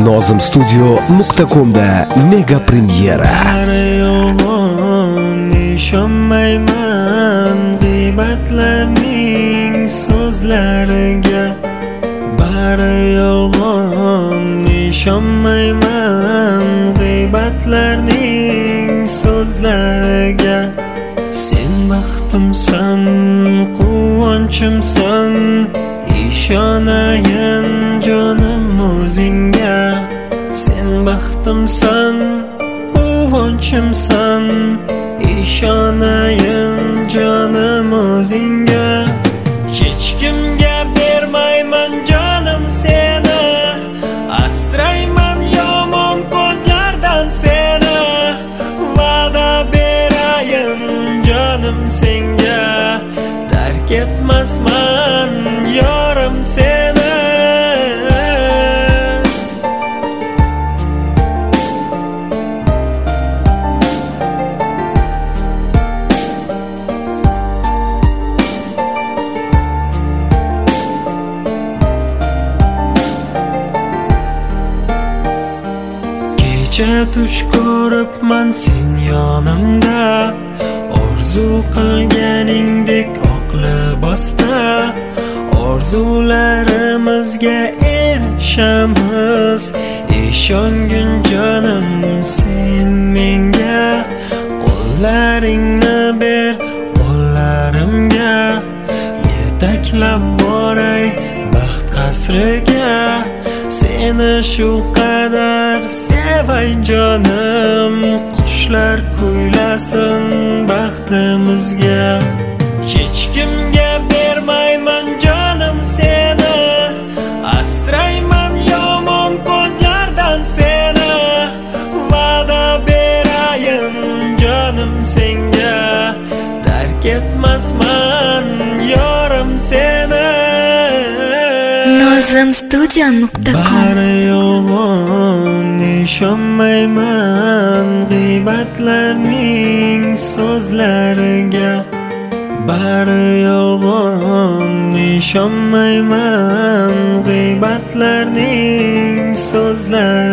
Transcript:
nozimstudio.com'da mega premyera. Ishonmayman g'iybatlarning so'zlariga, bari yolg'on. Ishonmayman g'iybatlarning so'zlariga. Sen baxtimsan, quvonchimsan, ishonayin jonim o'zingga. Sen baxtimsan, quvonchimsan, ishonayin jonim o'zingga. Hech kimga bermayman jonim seni, asrayman yomon ko'zlardan seni. Va'da berayin jonim senga, tark etmasman yorim seni. Kecha tush ko'ribman sen yonimda, orzu qilganingdek oq libosda. Orzularimizga erishamiz, ishongin jonim sen menga. Qo'llaringni ber qo'llarimga, yetaklab boray baxt qasriga. Seni shu qadar sevay jonim, qushlar kuylasin baxtimizga. Hech kimga bermayman jonim seni, asrayman yomon ko'zlardan seni. Va'da berayin jonim senga, tark etmasman yorim seni. nozimstudio.com. Bari yolg'on, ishonmayman g'iybatlarning so'zlariga. Bari yolg'on, ishonmayman g'iybatlarning so'zlariga.